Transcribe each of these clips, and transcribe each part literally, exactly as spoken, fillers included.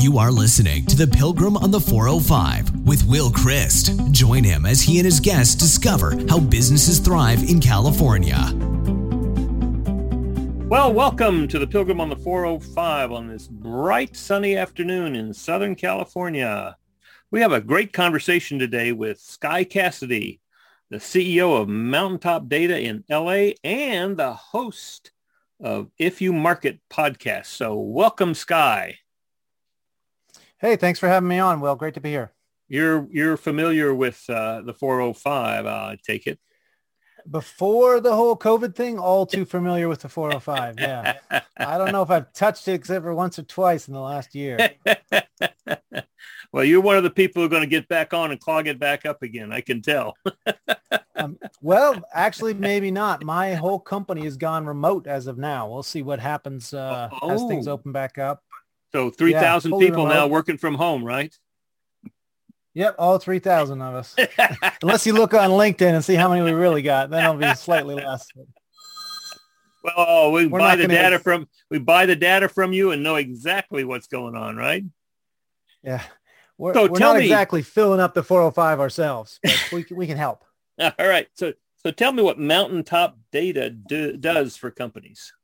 You are listening to The Pilgrim on the four oh five with Will Christ. Join him as he and his guests discover how businesses thrive in California. Well, welcome to The Pilgrim on the four oh five on this bright, sunny afternoon in Southern California. We have a great conversation today with Sky Cassidy, the C E O of Mountaintop Data in L A and the host of If You Market podcast. So welcome, Sky. Hey, thanks for having me on, Will. Great to be here. You're you're familiar with uh, the four oh five, uh, I take it. Before the whole COVID thing, all too familiar with the four oh five. Yeah. I don't know if I've touched it except for once or twice in the last year. Well, you're one of the people who are going to get back on and clog it back up again. I can tell. um, well, actually, maybe not. My whole company has gone remote as of now. We'll see what happens uh, oh. as things open back up. So three thousand yeah, people remote. Now working from home, right? Yep, all three thousand of us. Unless you look on LinkedIn and see how many we really got, then it'll be slightly less. Well, oh, we We're buy the data get... from we buy the data from you and know exactly what's going on, right? Yeah, we're, so we're tell not me... exactly filling up the four oh five ourselves, but we we can help. All right, so so tell me what Mountaintop Data do, does for companies.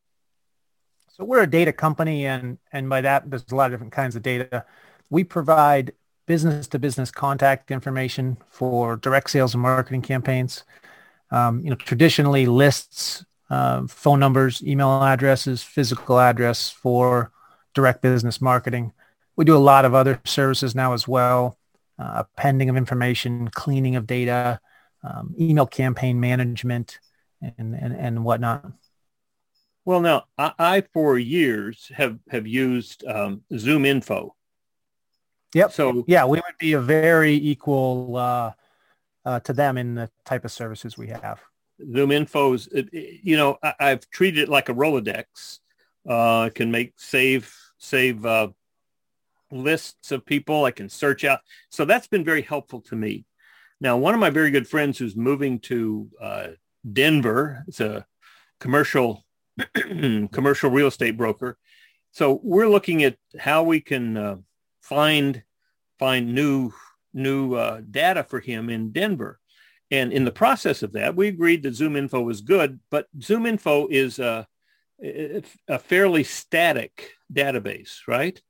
So we're a data company, and and by that, there's a lot of different kinds of data. We provide business-to-business contact information for direct sales and marketing campaigns. Um, you know, traditionally lists, uh, phone numbers, email addresses, physical address for direct business marketing. We do a lot of other services now as well, uh, appending of information, cleaning of data, um, email campaign management, and and and whatnot. Well, now, I, I for years have, have used um, ZoomInfo. Yep. So yeah, we would be a very equal uh, uh, to them in the type of services we have. ZoomInfo is, you know, I, I've treated it like a Rolodex. Uh, I can make save save uh, lists of people. I can search out. So that's been very helpful to me. Now, one of my very good friends who's moving to uh, Denver, it's a commercial commercial real estate broker. So we're looking at how we can uh, find find new new uh, data for him in Denver. And in the process of that, we agreed that ZoomInfo was good, but ZoomInfo is a, a fairly static database, right?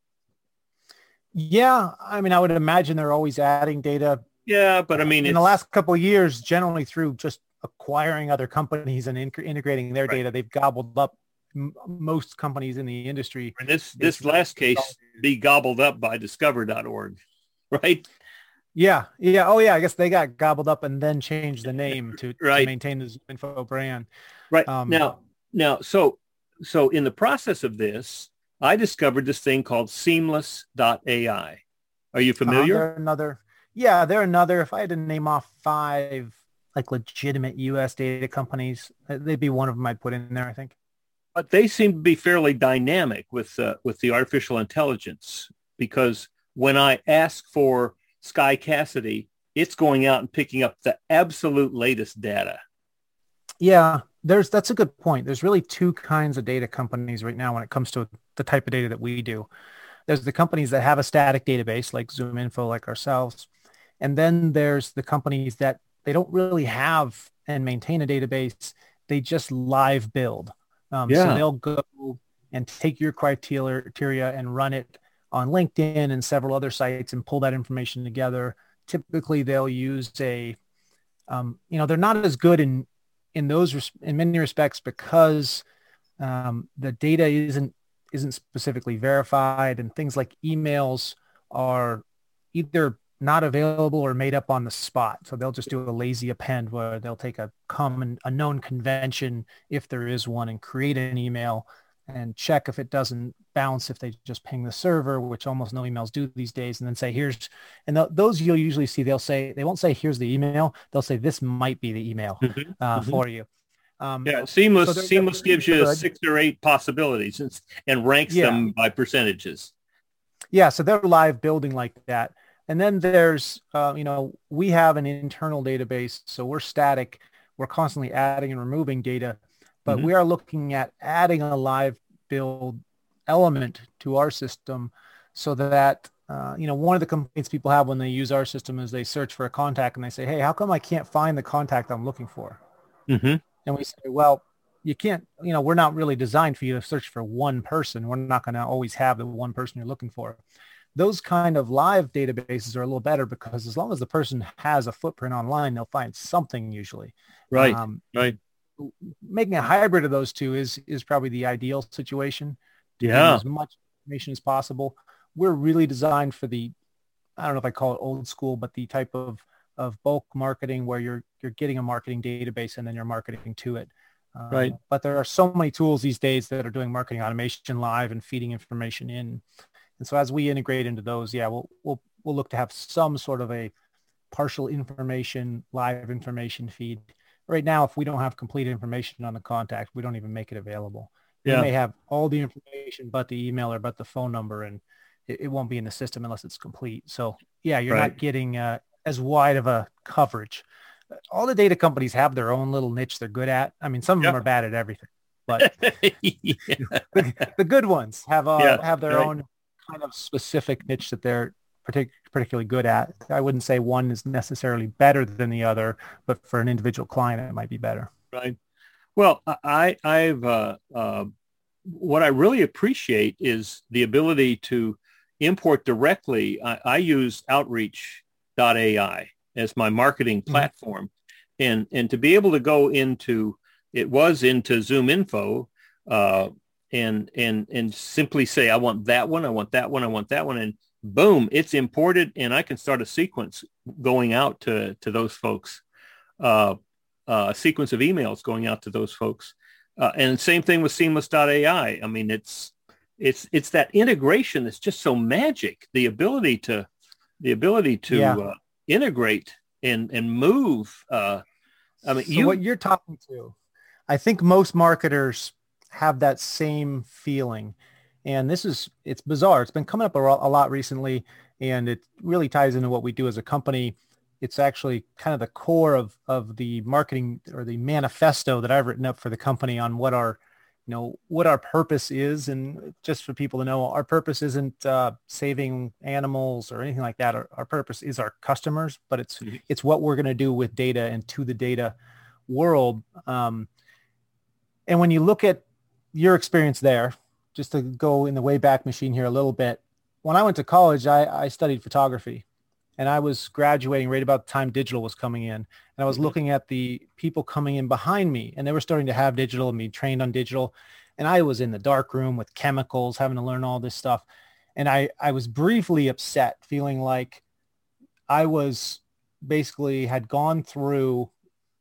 Yeah, I mean, I would imagine they're always adding data. Yeah, but I mean, in it's, the last couple of years, generally through just acquiring other companies and in- integrating their right. data, they've gobbled up m- most companies in the industry. In this this last case, be gobbled up by discover dot org, right? Yeah, yeah. Oh, yeah. I guess they got gobbled up and then changed the name to, right. to maintain the ZoomInfo brand. Right. Um, now, now, so so in the process of this, I discovered this thing called Seamless dot A I. Are you familiar? Uh, they're another. Yeah, they're another. If I had to name off five like legitimate U S data companies, they'd be one of them I'd put in there, I think. But they seem to be fairly dynamic with uh, with the artificial intelligence, because when I ask for Sky Cassidy, it's going out and picking up the absolute latest data. Yeah, there's that's a good point. There's really two kinds of data companies right now when it comes to the type of data that we do. There's the companies that have a static database like ZoomInfo, like ourselves. And then there's the companies that they don't really have and maintain a database. They just live build. Um, yeah. So they'll go and take your criteria and run it on LinkedIn and several other sites and pull that information together. Typically, they'll use a, um, you know, they're not as good in in those res- in many respects because um, the data isn't isn't specifically verified, and things like emails are either not available or made up on the spot. So they'll just do a lazy append where they'll take a common, a known convention, if there is one, and create an email and check if it doesn't bounce, if they just ping the server, which almost no emails do these days, and then say, here's, and th- those you'll usually see, they'll say, they won't say, here's the email. They'll say, this might be the email mm-hmm. uh, mm-hmm. for you. Um, yeah, Seamless so Seamless gives you good. six or eight possibilities and, and ranks yeah. them by percentages. Yeah, so they're live building like that. And then there's, uh, you know, we have an internal database, so we're static. We're constantly adding and removing data, but mm-hmm. we are looking at adding a live build element to our system so that, uh, you know, one of the complaints people have when they use our system is they search for a contact and they say, hey, how come I can't find the contact I'm looking for? Mm-hmm. And we say, well, you can't, you know, we're not really designed for you to search for one person. We're not going to always have the one person you're looking for. Those kind of live databases are a little better because as long as the person has a footprint online, they'll find something usually. Right. Um, right. Making a hybrid of those two is, is probably the ideal situation to Yeah. get as much information as possible. We're really designed for the, I don't know if I call it old school, but the type of, of bulk marketing where you're, you're getting a marketing database and then you're marketing to it. Um, Right. But there are so many tools these days that are doing marketing automation live and feeding information in. And so as we integrate into those, yeah, we'll, we'll, we'll look to have some sort of a partial information, live information feed. Right now, if we don't have complete information on the contact, we don't even make it available. Yeah. We may have all the information, but the email or but the phone number, and it, it won't be in the system unless it's complete. So yeah, you're Right. not getting uh, as wide of a coverage. All the data companies have their own little niche they're good at. I mean, some of Yep. them are bad at everything, but yeah. the, the good ones have uh, Yeah, have their right. own kind of specific niche that they're partic- particularly good at. I wouldn't say one is necessarily better than the other, but for an individual client, it might be better. Right. Well, I, I've, uh, uh, what I really appreciate is the ability to import directly. I, I use outreach dot A I as my marketing platform. Mm-hmm. And, and to be able to go into, it was into Zoom Info, uh, and, and, and simply say, I want that one. I want that one. I want that one. And boom, it's imported and I can start a sequence going out to, to those folks, uh, uh, a sequence of emails going out to those folks. Uh, and same thing with seamless dot A I. I mean, it's, it's, it's that integration that's just so magic. The ability to, the ability to Yeah. uh, integrate and, and move. Uh, I mean, So you, what you're talking to, I think most marketers have that same feeling. And this is, it's bizarre. It's been coming up a, ro- a lot recently, and it really ties into what we do as a company. It's actually kind of the core of, of the marketing or the manifesto that I've written up for the company on what our, you know, what our purpose is. And just for people to know, our purpose isn't uh, saving animals or anything like that. Our, our purpose is our customers, but it's, Mhm. it's what we're going to do with data and to the data world. Um, and when you look at your experience there, just to go in the Wayback Machine here a little bit, when I went to college, I, I studied photography. And I was graduating right about the time digital was coming in. And I was Mhm. looking at the people coming in behind me, and they were starting to have digital and be trained on digital. And I was in the dark room with chemicals, having to learn all this stuff. And I, I was briefly upset, feeling like I was basically had gone through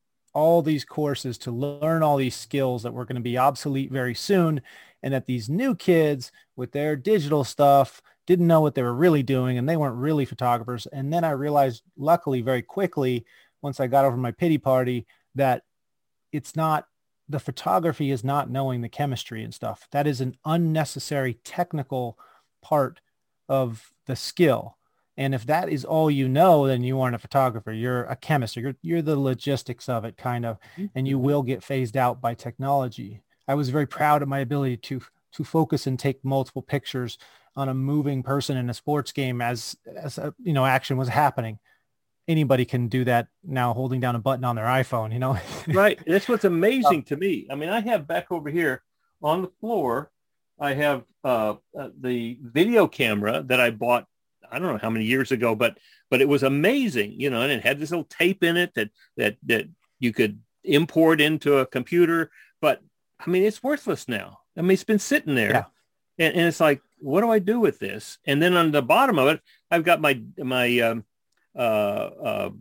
all these courses to learn all these skills that were going to be obsolete very soon. And that these new kids with their digital stuff didn't know what they were really doing, and they weren't really photographers. And then I realized, luckily, very quickly, once I got over my pity party, that it's not, the photography is not knowing the chemistry and stuff. That is an unnecessary technical part of the skill. And if that is all you know, then you aren't a photographer. You're a chemist. You're, you're the logistics of it, kind of, and you will get phased out by technology. I was very proud of my ability to to focus and take multiple pictures on a moving person in a sports game as, as a, you know, action was happening. Anybody can do that now, holding down a button on their iPhone, you know? Right. That's what's amazing to me. I mean, I have back over here on the floor, I have uh, uh, the video camera that I bought, I don't know how many years ago, but but it was amazing, you know, and it had this little tape in it that that that you could import into a computer. But I mean, it's worthless now. I mean, it's been sitting there, Yeah. and, and it's like, what do I do with this? And then on the bottom of it, I've got my my um, uh, uh,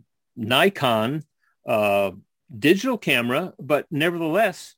Nikon uh, digital camera, but nevertheless,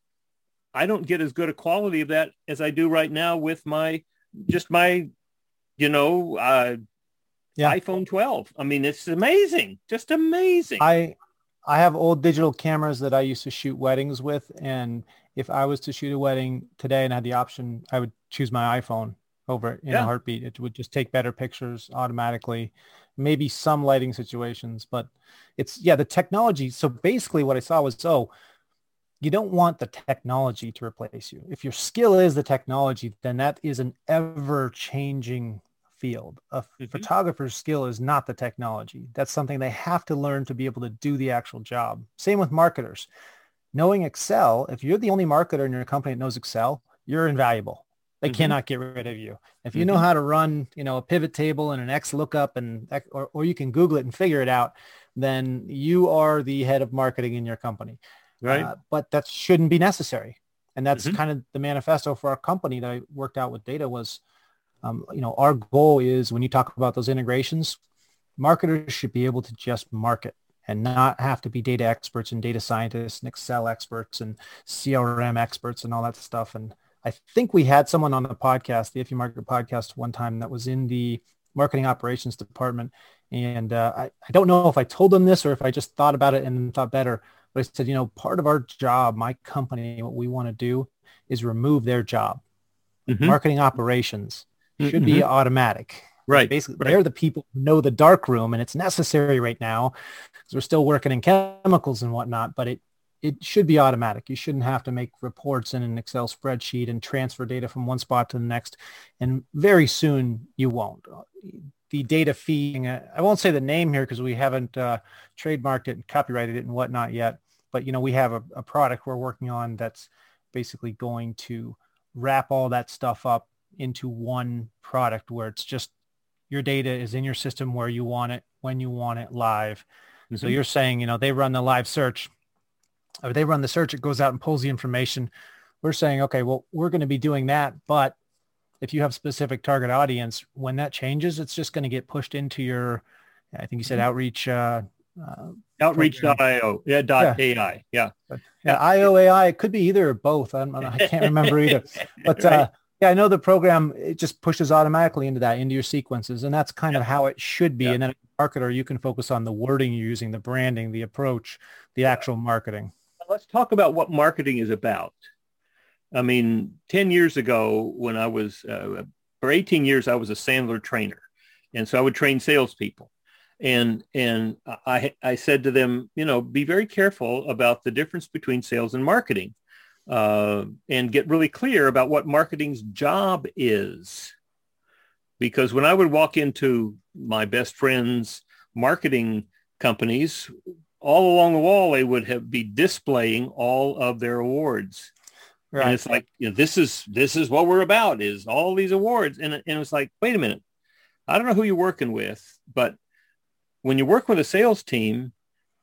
I don't get as good a quality of that as I do right now with my just my, you know, uh, Yeah. iPhone twelve. I mean, it's amazing, just amazing. I I have old digital cameras that I used to shoot weddings with, and if I was to shoot a wedding today and had the option, I would choose my iPhone over it in Yeah. a heartbeat. It would just take better pictures automatically, maybe some lighting situations, but it's, yeah, the technology. So basically what I saw was, oh, you don't want the technology to replace you. If your skill is the technology, then that is an ever changing field. A Mhm. photographer's skill is not the technology. That's something they have to learn to be able to do the actual job. Same with marketers. Knowing Excel, if you're the only marketer in your company that knows Excel, you're invaluable. They Mhm. cannot get rid of you. If you know Mhm. how to run, you know, a pivot table and an X lookup and, or, or you can Google it and figure it out, then you are the head of marketing in your company. Right. Uh, but that shouldn't be necessary. And that's Mhm. kind of the manifesto for our company that I worked out with Data was, um, you know, our goal is when you talk about those integrations, marketers should be able to just market and not have to be data experts and data scientists and Excel experts and C R M experts and all that stuff. And I think we had someone on the podcast, the If You Market podcast one time that was in the marketing operations department. And uh, I, I don't know if I told them this or if I just thought about it and thought better, but I said, you know, part of our job, my company, what we want to do is remove their job. Mhm. Marketing operations should be Mhm. automatic. Right. Basically, Right. they're the people who know the dark room, and it's necessary right now because we're still working in chemicals and whatnot, but it, it should be automatic. You shouldn't have to make reports in an Excel spreadsheet and transfer data from one spot to the next. And very soon you won't. The data feeding, uh, I won't say the name here because we haven't uh, trademarked it and copyrighted it and whatnot yet. But, you know, we have a, a product we're working on that's basically going to wrap all that stuff up into one product where it's just your data is in your system where you want it, when you want it, live. Mm-hmm. So you're saying, you know, they run the live search or they run the search, it goes out and pulls the information. We're saying, okay, well, we're going to be doing that. But if you have specific target audience, when that changes, it's just going to get pushed into your, I think you said outreach. Uh, uh, outreach dot io. Yeah. Dot yeah. A I. Yeah. But, yeah. I O A I, it could be either or both. I'm, I can't remember either. But right. uh, yeah, I know the program, it just pushes automatically into that, into your sequences. And that's kind yeah. of how it should be. Yeah. And then as a marketer, you can focus on the wording you're using, the branding, the approach, the yeah. actual marketing. Let's talk about what marketing is about. I mean, ten years ago when I was, uh, for eighteen years, I was a Sandler trainer. And so I would train salespeople. And and I I said to them, you know, be very careful about the difference between sales and marketing. Uh, and get really clear about what marketing's job is. Because when I would walk into my best friend's marketing companies, all along the wall, they would have be displaying all of their awards. Right. And it's like, you know, this is this is what we're about, is all these awards. And, and it was like, wait a minute, I don't know who you're working with, but when you work with a sales team,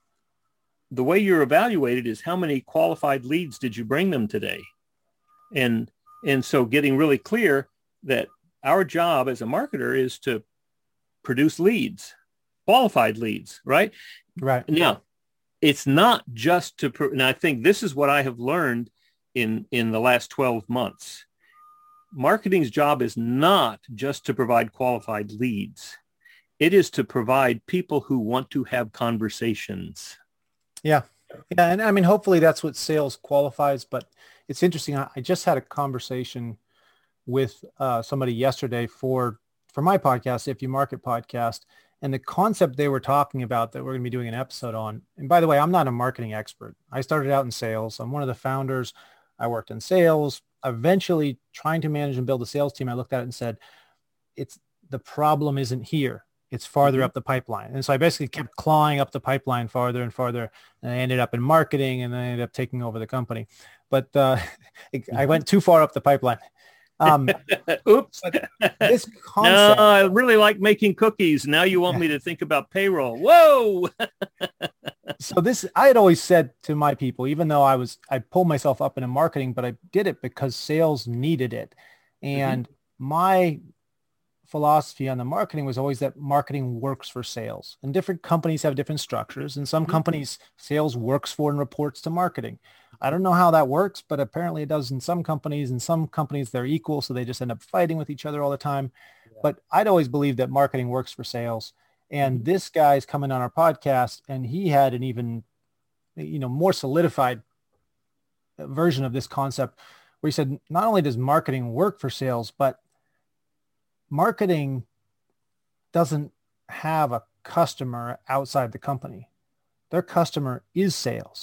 the way you're evaluated is how many qualified leads did you bring them today? And, and so getting really clear that our job as a marketer is to produce leads, qualified leads, right? Right. Now, it's not just to, and I think this is what I have learned in, in the last twelve months. Marketing's job is not just to provide qualified leads. It is to provide people who want to have conversations. Yeah. Yeah. And I mean, hopefully that's what sales qualifies, but it's interesting. I, I just had a conversation with uh, somebody yesterday for, for my podcast, If You Market podcast, and the concept they were talking about that we're going to be doing an episode on. And by the way, I'm not a marketing expert. I started out in sales. I'm one of the founders. I worked in sales. Eventually trying to manage and build a sales team, I looked at it and said, it's the problem isn't here. It's farther mm-hmm. up the pipeline. And so I basically kept clawing up the pipeline farther and farther. And I ended up in marketing and then I ended up taking over the company. But uh, mm-hmm. I went too far up the pipeline. Um, Oops. This concept. No, I really like making cookies. Now you want me to think about payroll. Whoa. So this, I had always said to my people, even though I was, I pulled myself up into marketing, but I did it because sales needed it. And mm-hmm. my philosophy on the marketing was always that marketing works for sales, and different companies have different structures, and some mm-hmm. companies sales works for and reports to marketing. I don't know how that works, but apparently it does in some companies. In some companies they're equal, so they just end up fighting with each other all the time. Yeah. But I'd always believed that marketing works for sales. And mm-hmm. this guy's coming on our podcast, and he had an even, you know, more solidified version of this concept where he said, not only does marketing work for sales, but marketing doesn't have a customer outside the company. Their customer is sales.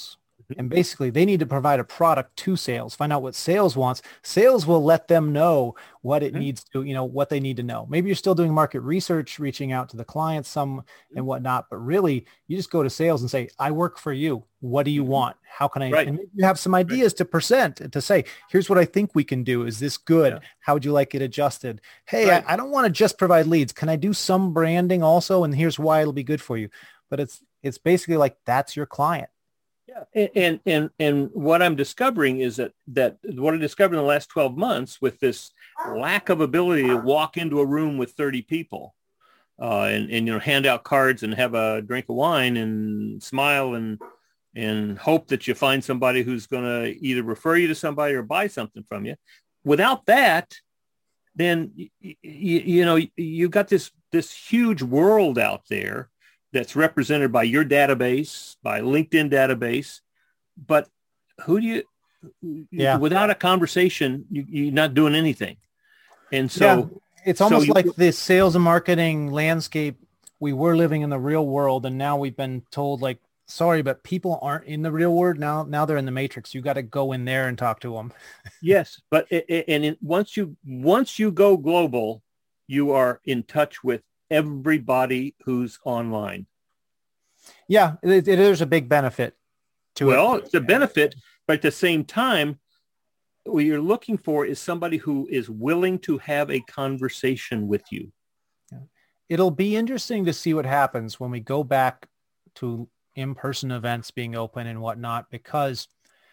And basically they need to provide a product to sales, find out what sales wants. Sales will let them know what it Mm-hmm. needs to, you know, what they need to know. Maybe you're still doing market research, reaching out to the clients, some and whatnot, but really you just go to sales and say, I work for you. What do you Mm-hmm. want? How can I, Right. and you have some ideas right. to present and to say, here's what I think we can do. Is this good? Yeah. How would you like it adjusted? Hey, right. I, I don't want to just provide leads. Can I do some branding also? And here's why it'll be good for you. But it's, it's basically like, that's your client. Yeah. And, and, and what I'm discovering is that, that what I discovered in the last twelve months with this lack of ability to walk into a room with thirty people uh, and, and, you know, hand out cards and have a drink of wine and smile and, and hope that you find somebody who's going to either refer you to somebody or buy something from you. Without that, then, you, you know, you got this, this huge world out there that's represented by your database, by LinkedIn database, but who do you, yeah. without a conversation, you, you're not doing anything. And so yeah. it's almost so like you, the sales and marketing landscape. We were living in the real world and now we've been told like, sorry, but people aren't in the real world now. Now they're in the matrix. You got to go in there and talk to them. Yes. But, it, it, and it, once you, once you go global, you are in touch with everybody who's online. Yeah, it, it, there's a big benefit to well, it. Well, it's a yeah. benefit, but at the same time, what you're looking for is somebody who is willing to have a conversation with you. Yeah. It'll be interesting to see what happens when we go back to in-person events being open and whatnot, because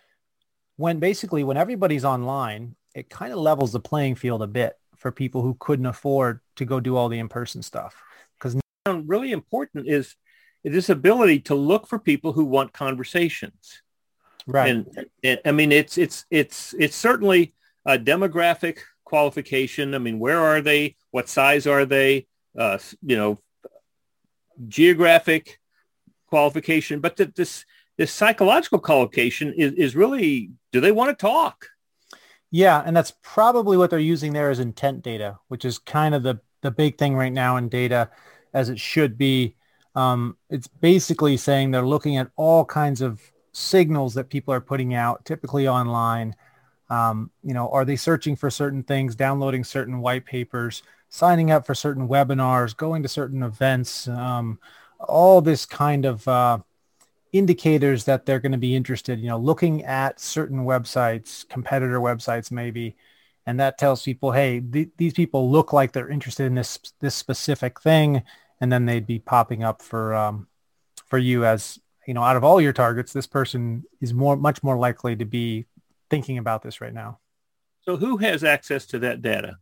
when basically when everybody's online, it kind of levels the playing field a bit for people who couldn't afford to go do all the in-person stuff. Because really important is this ability to look for people who want conversations. Right. And, and I mean, it's, it's, it's, it's certainly a demographic qualification. I mean, where are they? What size are they? Uh, you know, geographic qualification, but that this, this psychological qualification is, is really, do they want to talk? Yeah. And that's probably what they're using there as intent data, which is kind of the, the big thing right now in data, as it should be. Um, it's basically saying they're looking at all kinds of signals that people are putting out, typically online. Um, you know, are they searching for certain things, downloading certain white papers, signing up for certain webinars, going to certain events, um, all this kind of uh, indicators that they're going to be interested, you know, looking at certain websites, competitor websites maybe, and that tells people, hey, th- these people look like they're interested in this this specific thing. And then they'd be popping up for um, for you as, you know, out of all your targets, this person is more much more likely to be thinking about this right now. So who has access to that data?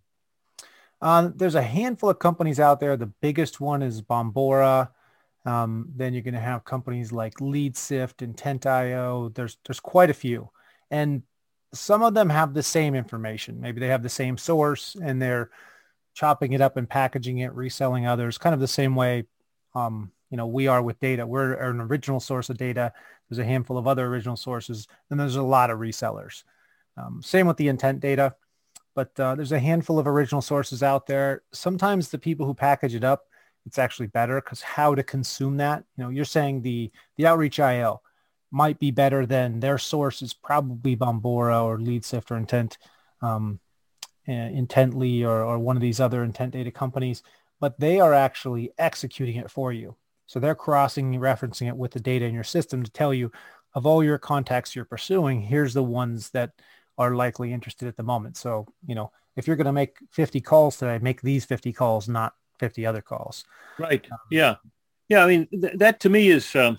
Uh, there's a handful of companies out there. The biggest one is Bombora. Um, then you're going to have companies like LeadSift, Intent dot I O. There's there's quite a few. And some of them have the same information. Maybe they have the same source and they're chopping it up and packaging it, reselling others, kind of the same way, um, you know, we are with data. We're an original source of data. There's a handful of other original sources, and there's a lot of resellers. Um, same with the intent data, but uh, there's a handful of original sources out there. Sometimes the people who package it up, it's actually better because how to consume that, you know, you're saying the, the Outreach dot I O might be better than their source is probably Bombora or LeadSift or Intent. Um, Uh, Intently or, or one of these other intent data companies, but they are actually executing it for you. So they're crossing, referencing it with the data in your system to tell you of all your contacts you're pursuing, here's the ones that are likely interested at the moment. So, you know, if you're going to make fifty calls today, make these fifty calls, not fifty other calls. Right. Um, yeah. Yeah. I mean, th- that to me is, um,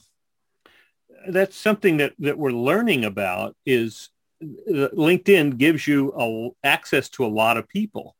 that's something that, that we're learning about is LinkedIn gives you a, access to a lot of people.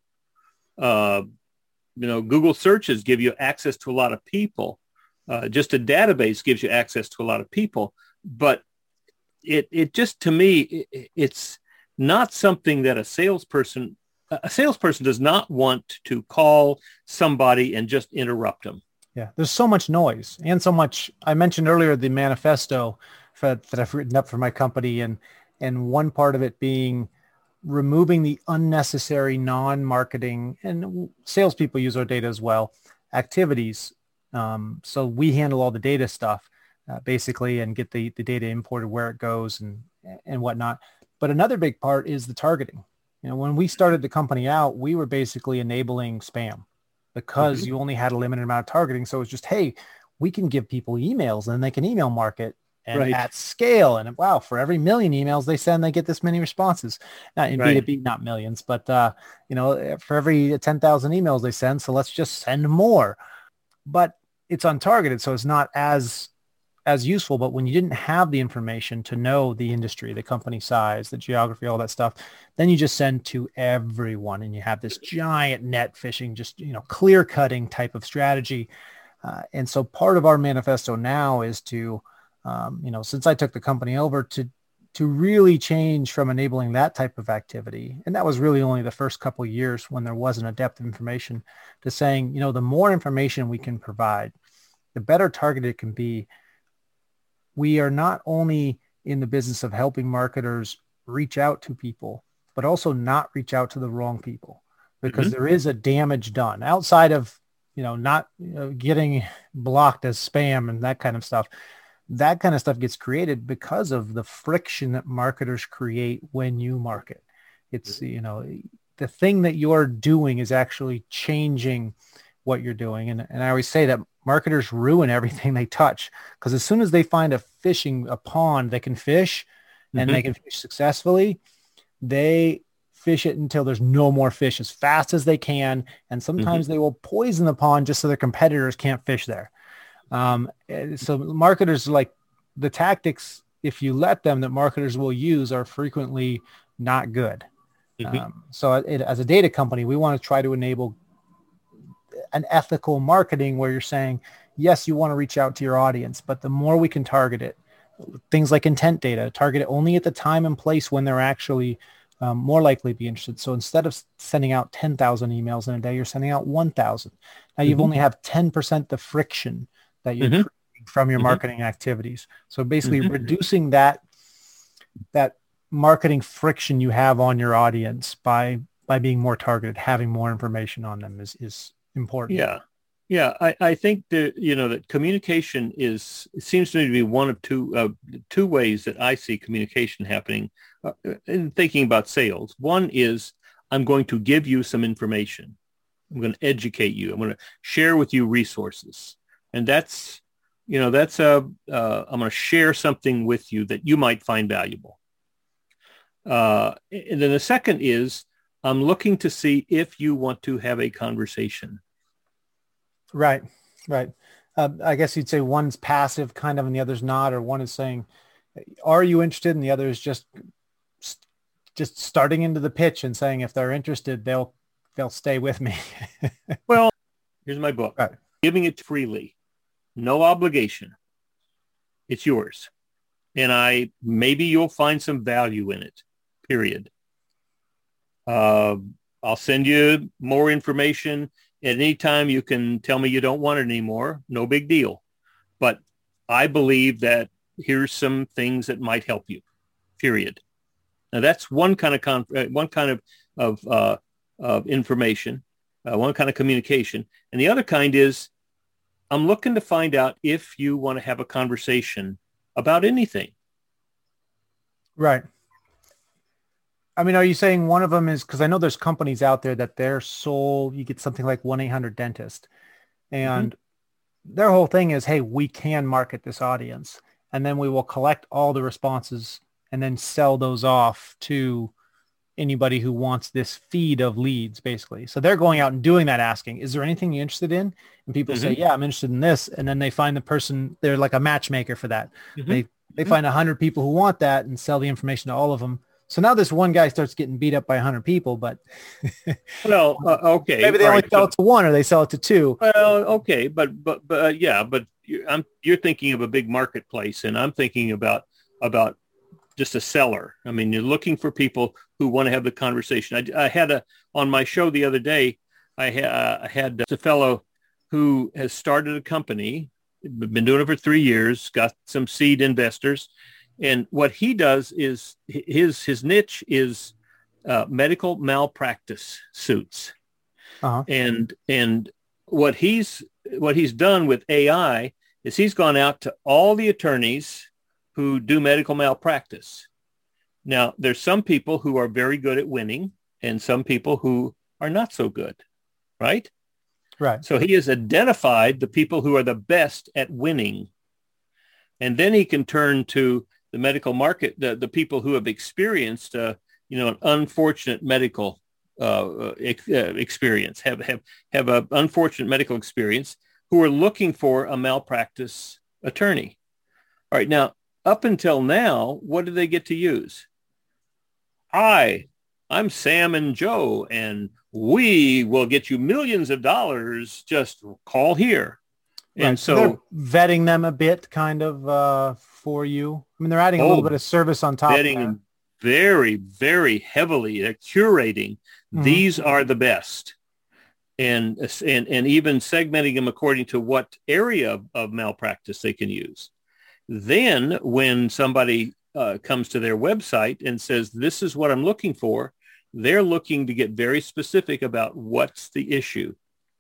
Uh, you know, Google searches give you access to a lot of people. Uh, just a database gives you access to a lot of people. But it it just, to me, it, it's not something that a salesperson, a salesperson does not want to call somebody and just interrupt them. Yeah, there's so much noise and so much. I mentioned earlier the manifesto for, that I've written up for my company, and and one part of it being removing the unnecessary non-marketing, and salespeople use our data as well, activities. Um, so we handle all the data stuff, uh, basically, and get the, the data imported where it goes and, and whatnot. But another big part is the targeting. You know, when we started the company out, we were basically enabling spam because mm-hmm. you only had a limited amount of targeting. So it was just, hey, we can give people emails and they can email market and right. at scale. And wow, for every million emails they send, they get this many responses. Now in right. B two B, not millions, but uh, you know, for every ten thousand emails they send, so let's just send more. But it's untargeted, so it's not as as useful. But when you didn't have the information to know the industry, the company size, the geography, all that stuff, then you just send to everyone, and you have this giant net fishing, just you know, clear cutting type of strategy. Uh, and so part of our manifesto now is to Um, you know, since I took the company over to, to really change from enabling that type of activity. And that was really only the first couple of years when there wasn't a depth of information, to saying, you know, the more information we can provide, the better targeted it can be. We are not only in the business of helping marketers reach out to people, but also not reach out to the wrong people, because mm-hmm. there is a damage done outside of, you know, not you know, getting blocked as spam and that kind of stuff. That kind of stuff gets created because of the friction that marketers create when you market. It's, you know, the thing that you're doing is actually changing what you're doing. And, and I always say that marketers ruin everything they touch, because as soon as they find a fishing, a pond they can fish and mm-hmm. they can fish successfully, they fish it until there's no more fish as fast as they can. And sometimes mm-hmm. they will poison the pond just so their competitors can't fish there. Um, so marketers, like the tactics, if you let them, that marketers will use are frequently not good. Mm-hmm. Um, so it, as a data company, we want to try to enable an ethical marketing where you're saying, yes, you want to reach out to your audience, but the more we can target it, things like intent data, target it only at the time and place when they're actually um, more likely to be interested. So instead of sending out ten thousand emails in a day, you're sending out one thousand. Now you've mm-hmm. only have ten percent the friction that you're mm-hmm. creating from your mm-hmm. marketing activities. So basically mm-hmm. reducing that, that marketing friction you have on your audience by, by being more targeted, having more information on them is, is important. Yeah. Yeah. I, I think that, you know, that communication is, it seems to me to be one of two, uh, two ways that I see communication happening uh, in thinking about sales. One is I'm going to give you some information. I'm going to educate you. I'm going to share with you resources. And that's, you know, that's a, uh, I'm going to share something with you that you might find valuable. Uh, and then the second is I'm looking to see if you want to have a conversation. Right, right. Uh, I guess you'd say one's passive kind of and the other's not, or one is saying, are you interested? And the other is just, just starting into the pitch and saying, if they're interested, they'll, they'll stay with me. Well, here's my book, right. Giving it freely. No obligation. It's yours. And I, maybe you'll find some value in it, period. Uh, I'll send you more information at any time. You can tell me you don't want it anymore. No big deal. But I believe that here's some things that might help you, period. Now that's one kind of, con- one kind of, of, uh, of information, uh, one kind of communication. And the other kind is, I'm looking to find out if you want to have a conversation about anything. Right. I mean, are you saying one of them is, because I know there's companies out there that their sole, you get something like one eight hundred dentist, and mm-hmm. their whole thing is, hey, we can market this audience, and then we will collect all the responses and then sell those off to anybody who wants this feed of leads, basically. So they're going out and doing that, asking, is there anything you're interested in? And people mm-hmm. say, yeah, I'm interested in this. And then they find the person, they're like a matchmaker for that. Mm-hmm. They they mm-hmm. find a hundred people who want that and sell the information to all of them. So now this one guy starts getting beat up by a hundred people, but well, uh, okay, maybe they all only right, sell but, it to one, or they sell it to two. Well, okay, but but but uh, yeah, but you're, I'm you're thinking of a big marketplace, and I'm thinking about about just a seller. I mean, you're looking for people who want to have the conversation. I, I had a, on my show the other day, I, ha, uh, I had a fellow who has started a company, been doing it for three years, got some seed investors. And what he does is his, his niche is uh, medical malpractice suits. Uh-huh. And, and what he's, what he's done with A I is he's gone out to all the attorneys who do medical malpractice. Now, there's some people who are very good at winning and some people who are not so good, right? Right. So he has identified the people who are the best at winning. And then he can turn to the medical market, the, the people who have experienced, uh, you know, an unfortunate medical uh, ex- uh, experience, have, have, have an unfortunate medical experience, who are looking for a malpractice attorney. All right. Now, up until now, what do they get to use? Hi, I'm Sam and Joe, and we will get you millions of dollars. Just call here. Right. And So, so, they're vetting them a bit kind of uh, for you. I mean, they're adding a Oh, little bit of service on top of betting that. very, very heavily, they're curating. Mhm. These are the best. And, and, and even segmenting them according to what area of, of malpractice they can use. Then when somebody uh, comes to their website and says, this is what I'm looking for, they're looking to get very specific about what's the issue.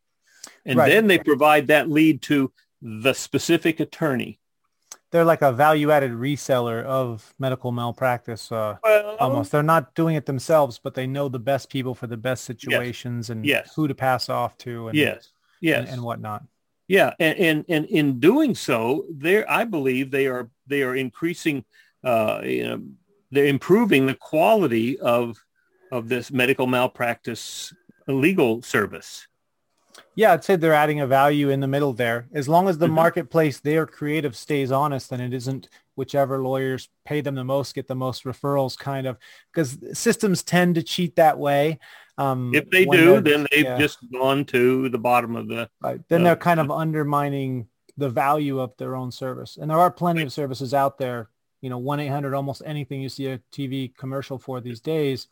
And Right. then they provide that lead to the specific attorney. They're like a value-added reseller of medical malpractice. Uh, Well, almost. They're not doing it themselves, but they know the best people for the best situations and Yes. who to pass off to and, yes, yes. and, and whatnot. Yeah, and, and and in doing so, there I believe they are they are increasing, uh, you know, they're improving the quality of of this medical malpractice legal service. Yeah, I'd say they're adding a value in the middle there. As long as the Mhm. marketplace, their creative stays honest and it isn't whichever lawyers pay them the most, get the most referrals kind of, because systems tend to cheat that way. Um, If they when do, they're- then they've yeah, just gone to the bottom of the. right. Then uh, they're kind of undermining the value of their own service. And there are plenty of services out there, you know, one eight hundred, almost anything you see a T V commercial for these days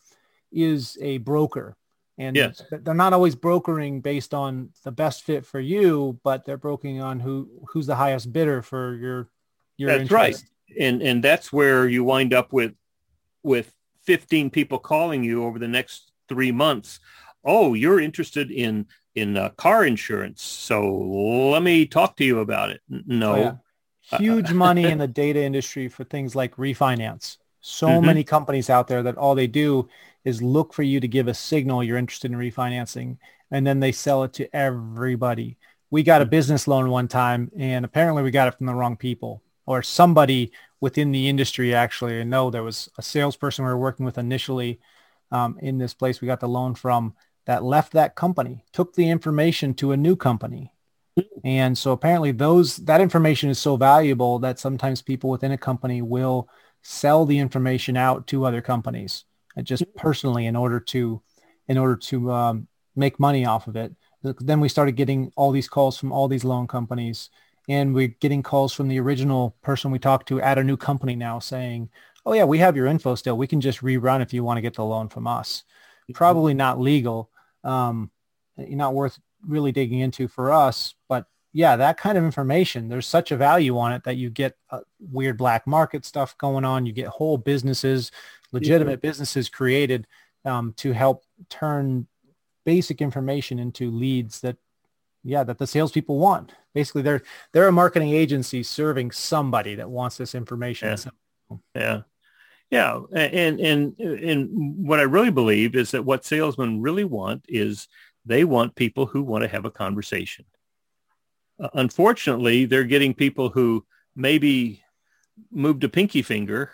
is a broker. And Yes. they're not always brokering based on the best fit for you, but they're brokering on who who's the highest bidder for your your That's interest. right, and and that's where you wind up with with fifteen people calling you over the next three months. Oh, you're interested in in uh, car insurance, so let me talk to you about it. N- No, Oh, yeah. Huge money in the data industry for things like refinance. So Mhm. many companies out there that all they do is look for you to give a signal you're interested in refinancing, and then they sell it to everybody. We got a business loan one time, and apparently we got it from the wrong people or somebody within the industry. Actually, I know there was a salesperson we were working with initially um, in this place we got the loan from that left that company, took the information to a new company. And so apparently those that information is so valuable that sometimes people within a company will sell the information out to other companies and just personally in order to in order to um, make money off of it. Then we started getting all these calls from all these loan companies, and we're getting calls from the original person we talked to at a new company now saying, oh yeah, we have your info still. We can just rerun if you want to get the loan from us. Probably not legal, um, not worth really digging into for us, but yeah, that kind of information, there's such a value on it that you get uh, weird black market stuff going on. You get whole businesses, legitimate businesses created um, to help turn basic information into leads that, yeah, that the salespeople want. Basically, they're they're a marketing agency serving somebody that wants this information. Yeah. So, Yeah. Yeah. And, and, and what I really believe is that what salesmen really want is they want people who want to have a conversation. Uh, unfortunately, they're getting people who maybe moved a pinky finger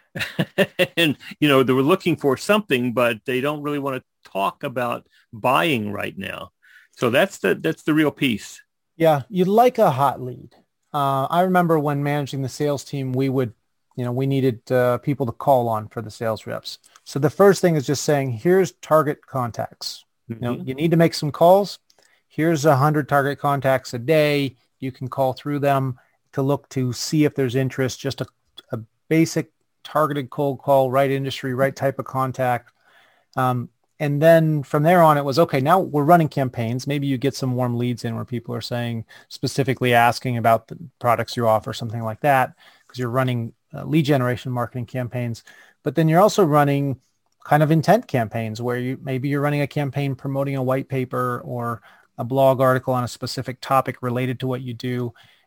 and, you know, they were looking for something, but they don't really want to talk about buying right now. So that's the, that's the real piece. yeah, you'd like a hot lead. Uh, I remember when managing the sales team, we would, you know, we needed uh, people to call on for the sales reps. So the first thing is just saying, here's target contacts. You know, Mhm. you need to make some calls. Here's a hundred target contacts a day. You can call through them to look to see if there's interest, just a, a basic targeted cold call, right industry, right type of contact. Um, and then from there on, it was, okay, now we're running campaigns. Maybe you get some warm leads in where people are saying, specifically asking about the products you offer, something like that, because you're running uh, lead generation marketing campaigns. But then you're also running kind of intent campaigns where you maybe you're running a campaign promoting a white paper or a blog article on a specific topic related to what you do.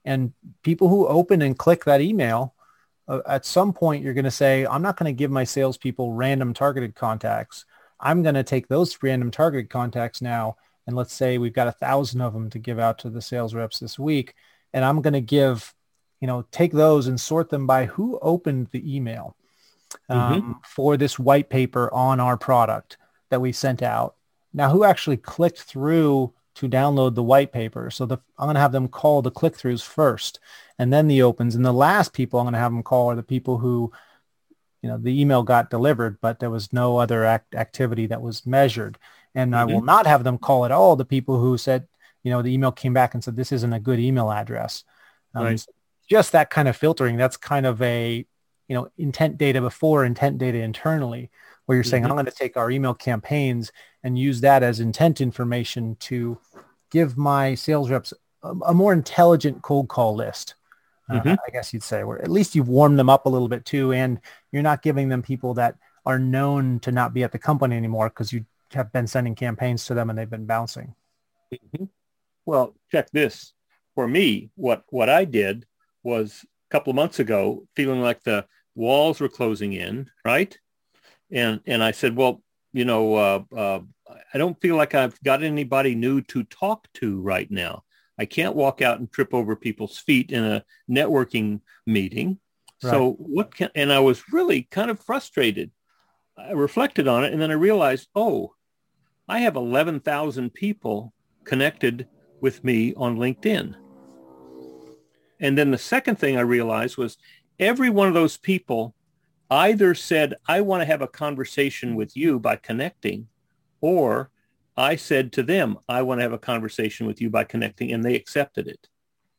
And people who open and click that email, uh, at some point, you're going to say, I'm not going to give my salespeople random targeted contacts. I'm going to take those random targeted contacts now. And let's say we've got a thousand of them to give out to the sales reps this week. And I'm going to give, you know, take those and sort them by who opened the email um, mm-hmm. for this white paper on our product that we sent out. Now, who actually clicked through to download the white paper? So the, I'm going to have them call the click-throughs first and then the opens. And the last people I'm going to have them call are the people who, you know, the email got delivered, but there was no other act- activity that was measured. And mm-hmm. I will not have them call at all the people who said, you know, the email came back and said, this isn't a good email address. Um, right. so just that kind of filtering, that's kind of a, you know, intent data before, intent data internally, where you're saying, mm-hmm. I'm going to take our email campaigns and use that as intent information to give my sales reps a, a more intelligent cold call list. Mm-hmm. Uh, I guess you'd say, where at least you've warmed them up a little bit too. And you're not giving them people that are known to not be at the company anymore because you have been sending campaigns to them and they've been bouncing. Mm-hmm. Well, check this. For me, what, what I did was a couple of months ago, feeling like the walls were closing in, right? And and I said, well, you know, uh, uh, I don't feel like I've got anybody new to talk to right now. I can't walk out and trip over people's feet in a networking meeting. Right. So what can, and I was really kind of frustrated. I reflected on it and then I realized, oh, I have eleven thousand people connected with me on LinkedIn. And then the second thing I realized was every one of those people either said, I want to have a conversation with you by connecting, or I said to them, I want to have a conversation with you by connecting, and they accepted it.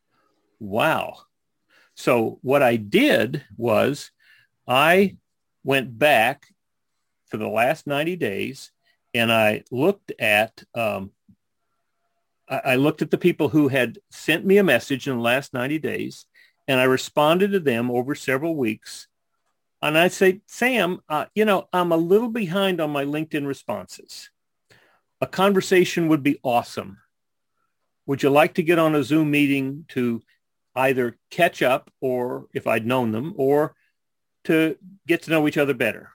Wow. So what I did was I went back for the last ninety days and I looked at, um, I, I looked at the people who had sent me a message in the last ninety days, and I responded to them over several weeks. And I say, Sam, uh, you know, I'm a little behind on my LinkedIn responses. A conversation would be awesome. Would you like to get on a Zoom meeting to either catch up, or if I'd known them, or to get to know each other better?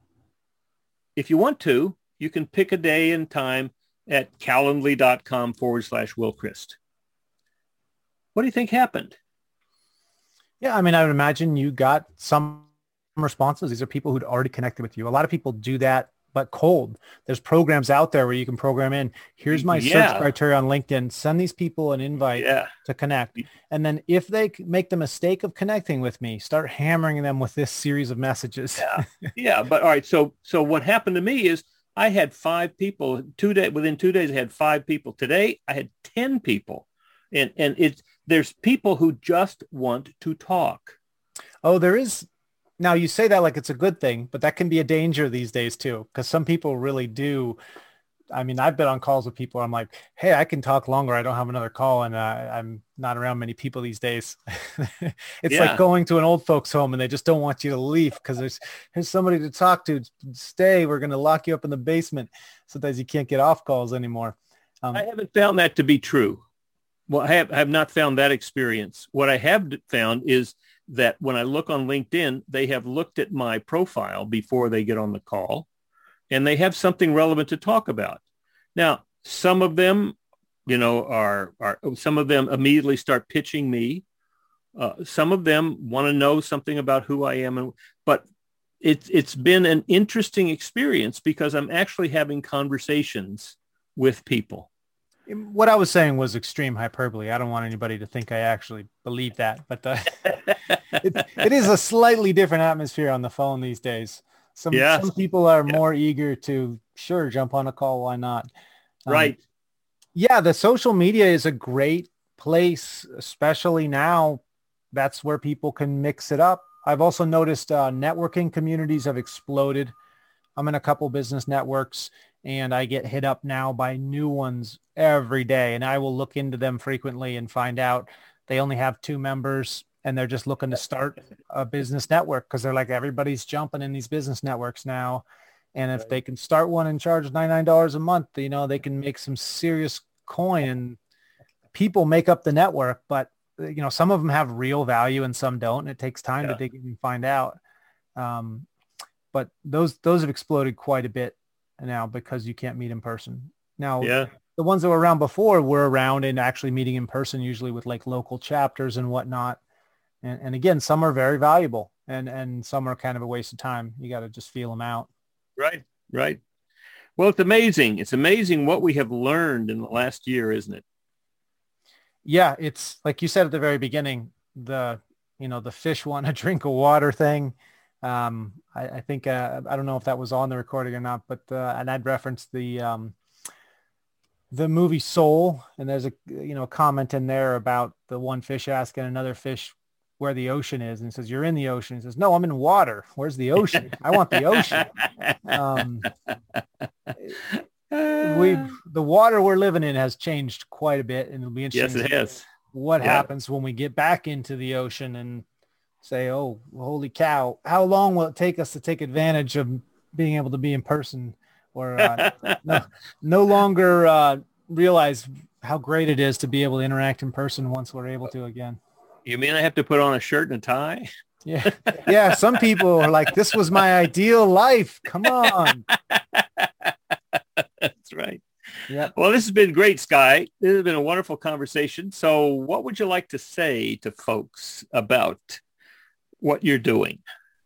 If you want to, you can pick a day and time at calendly.com forward slash Will Christ. What do you think happened? Yeah, I mean, I would imagine you got some responses. These are people who'd already connected with you. A lot of people do that, but cold. There's programs out there where you can program in, here's my yeah. search criteria on LinkedIn, send these people an invite yeah. to connect. And then if they make the mistake of connecting with me, start hammering them with this series of messages. Yeah, yeah. But all right. So, so what happened to me is I had five people two day within two days. I had five people. Today I had ten people, and and it's there's people who just want to talk. Oh, there is. Now you say that like it's a good thing, but that can be a danger these days too, because some people really do. I mean, I've been on calls with people. I'm like, hey, I can talk longer. I don't have another call, and uh, I'm not around many people these days. It's yeah. like going to an old folks home and they just don't want you to leave because there's there's somebody to talk to. Stay. We're going to lock you up in the basement. Sometimes you can't get off calls anymore. Um, I haven't found that to be true. Well, I have, I have not found that experience. What I have found is that when I look on LinkedIn, they have looked at my profile before they get on the call, and they have something relevant to talk about. Now, some of them, you know, are, are some of them immediately start pitching me. Uh, some of them want to know something about who I am. And, but it's it's been an interesting experience because I'm actually having conversations with people. What I was saying was extreme hyperbole. I don't want anybody to think I actually believe that, but uh, it, it is a slightly different atmosphere on the phone these days. Some, yes. some people are yeah. more eager to, sure, jump on a call. Why not? Um, right. Yeah, the social media is a great place, especially now. That's where people can mix it up. I've also noticed uh, networking communities have exploded. I'm in a couple business networks, and I get hit up now by new ones every day. And I will look into them frequently and find out they only have two members and they're just looking to start a business network because they're like, everybody's jumping in these business networks now. And if they can start one and charge ninety-nine dollars a month, you know, they can make some serious coin, and people make up the network. But you know, some of them have real value and some don't, and it takes time Yeah. to dig in and find out. Um, but those, those have exploded quite a bit now because you can't meet in person. Now, Yeah. the ones that were around before were around and actually meeting in person, usually with like local chapters and whatnot. And, and again, some are very valuable and, and some are kind of a waste of time. You got to just feel them out. Right. Right. Well, it's amazing. It's amazing what we have learned in the last year, isn't it? Yeah. It's like you said at the very beginning, the, you know, the fish want a drink of water thing. Um, I, I think, uh, I don't know if that was on the recording or not, but, uh, and I'd referenced the, um, the movie Soul, and there's a, you know, comment in there about the one fish asking another fish where the ocean is, and says, "You're in the ocean." He says, "No, I'm in water. Where's the ocean? I want the ocean." Um, we the water we're living in has changed quite a bit, and it'll be interesting. Yes, it has. What Yeah. happens when we get back into the ocean and say, "Oh, holy cow! How long will it take us to take advantage of being able to be in person?" Or uh, no, no longer uh, realize how great it is to be able to interact in person once we're able to again. You mean I have to put on a shirt and a tie? Yeah. Yeah. Some people are like, this was my ideal life. Come on. That's right. Yeah. Well, this has been great, Sky. This has been a wonderful conversation. So what would you like to say to folks about what you're doing?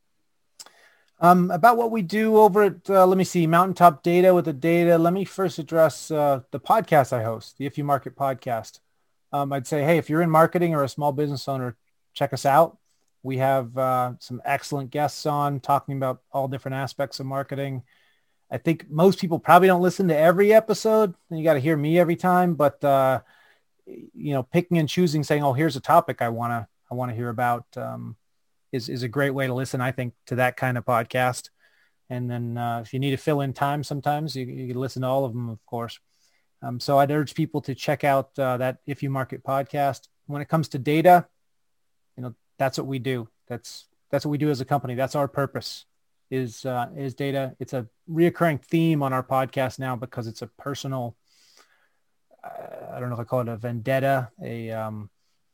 Um, about what we do over at, uh, let me see, Mountaintop Data with the data. Let me first address uh, the podcast I host, the If You Market podcast. Um, I'd say, hey, if you're in marketing or a small business owner, check us out. We have uh, some excellent guests on talking about all different aspects of marketing. I think most people probably don't listen to every episode. You got to hear me every time, but uh, you know, picking and choosing, saying, "Oh, here's a topic I want to I want to hear about," um, is is a great way to listen, I think, to that kind of podcast. And then uh, if you need to fill in time, sometimes you, you can listen to all of them, of course. Um, so I'd urge people to check out uh, that If You Market podcast. When it comes to data, you know, that's what we do. That's that's what we do as a company. That's our purpose. Is uh, is data. It's a reoccurring theme on our podcast now because it's a personal. Uh, I don't know if I call it a vendetta, a um,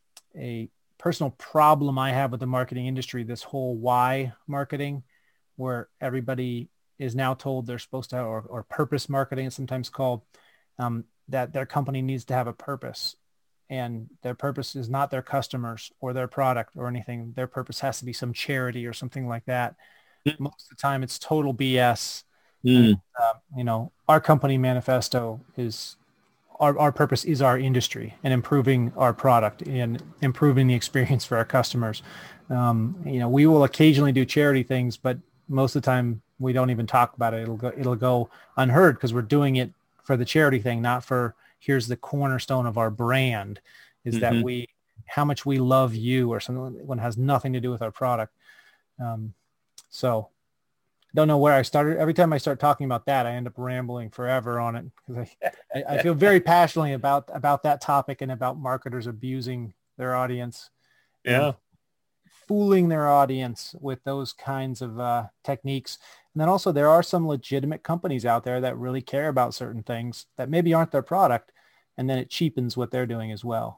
a personal problem I have with the marketing industry. This whole why marketing, where everybody is now told they're supposed to have, or, or purpose marketing, it's sometimes called, um, that their company needs to have a purpose, and their purpose is not their customers or their product or anything. Their purpose has to be some charity or something like that. Mm. Most of the time it's total B S. Mm. And, uh, you know, our company manifesto is our, our purpose is our industry and improving our product and improving the experience for our customers. Um, you know, we will occasionally do charity things, but most of the time we don't even talk about it. It'll go, it'll go unheard because we're doing it for the charity thing, not for here's the cornerstone of our brand is mm-hmm. that we, how much we love you or something when it has nothing to do with our product. Um, so don't know where I started. Every time I start talking about that, I end up rambling forever on it because I, I feel very passionately about, about that topic and about marketers abusing their audience. Yeah. Fooling their audience with those kinds of uh, techniques. And then also there are some legitimate companies out there that really care about certain things that maybe aren't their product. And then it cheapens what they're doing as well.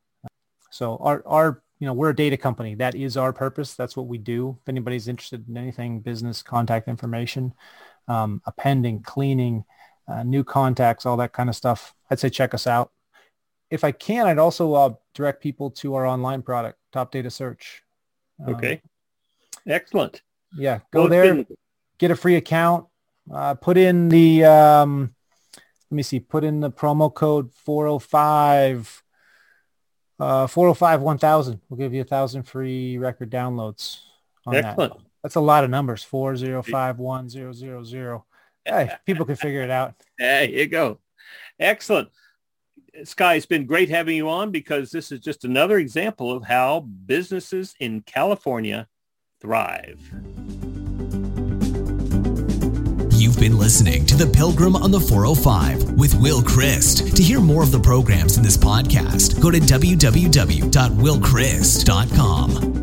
So our, our, you know, we're a data company. That is our purpose. That's what we do. If anybody's interested in anything, business contact information, um, appending, cleaning, uh, new contacts, all that kind of stuff, I'd say check us out. If I can, I'd also uh, direct people to our online product, Top Data Search. Um, okay. Excellent. Yeah. Go well, there, been... get a free account, uh, put in the, um, let me see, put in the promo code four oh five, uh, four oh five, one thousand. We'll give you a thousand free record downloads on Excellent. that. That's a lot of numbers. four oh five, one thousand. Hey, people can figure it out. There you go. Excellent. Sky, it's been great having you on because this is just another example of how businesses in California thrive. You've been listening to The Pilgrim on the four oh five with Will Christ. To hear more of the programs in this podcast, go to w w w dot will christ dot com.